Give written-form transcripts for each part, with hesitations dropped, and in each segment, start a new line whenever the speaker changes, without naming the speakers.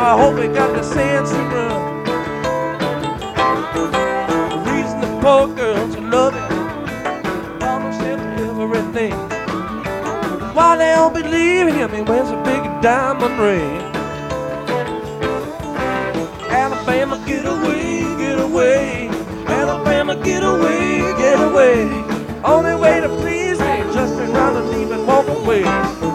I hope he got the sense to run. The reason the poor girls love him almost everything. Why they all believe him, he wears a big diamond ring. Alabama, get away, get away. Alabama, get away, get away. Only way to please me, just turn around and leave and walk away.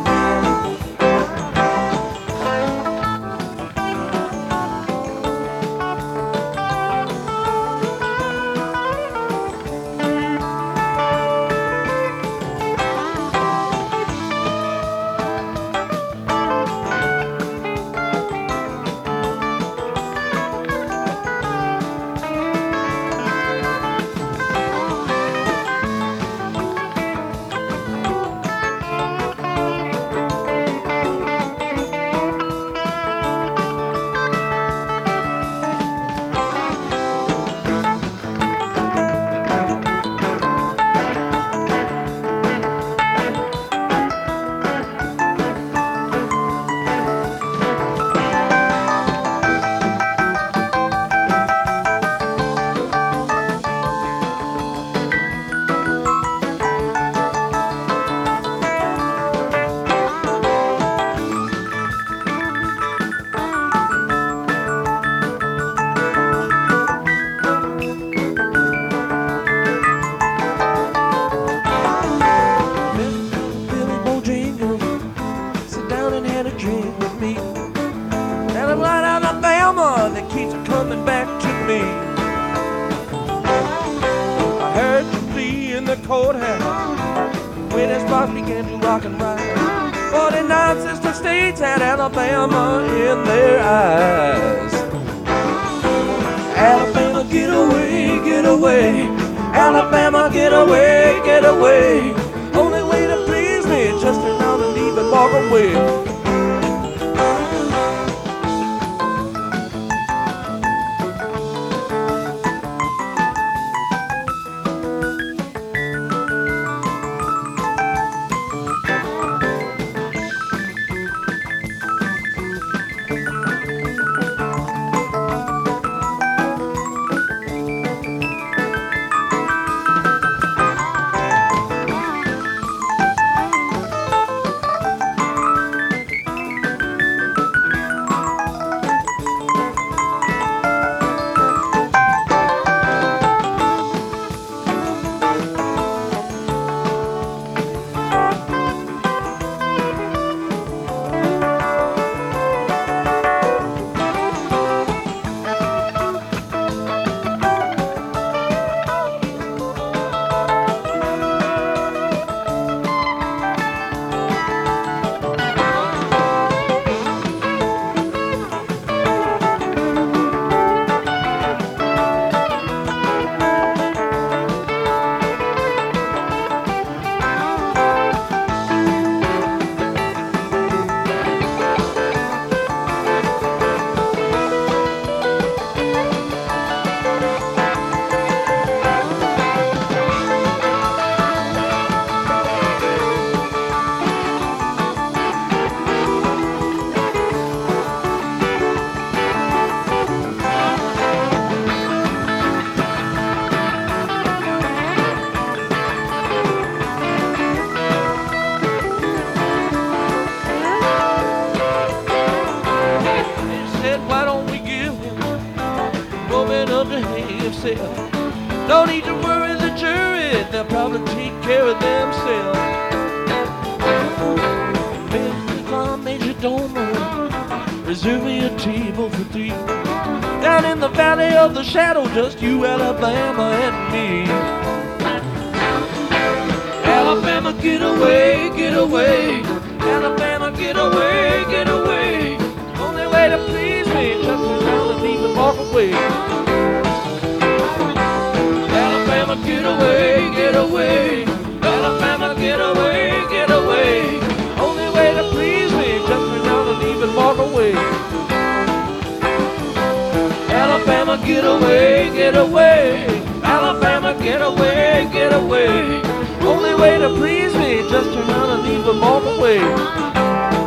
Alabama that keeps coming back to me. I heard you plea in the courthouse when his boss began to rock and ride. 49 sister states had Alabama in their eyes. Alabama, get away, get away. Alabama, get away, get away. Only way to please me, just turn around and leave and walk away. Don't need to worry the jury, they'll probably take care of themselves. Major Domo, reserve me a table for three. Down in the valley of the shadow, just you, Alabama, and me. Alabama, get away, get away. Alabama, get away, get away. Only way to please me, just turn around and leave and walk away. Alabama, get away, get away. Alabama, get away, get away. Only way to please me, just turn around and leave and walk away. Alabama, get away, get away. Alabama, get away, get away. Only way to please me, just turn around and leave and walk away.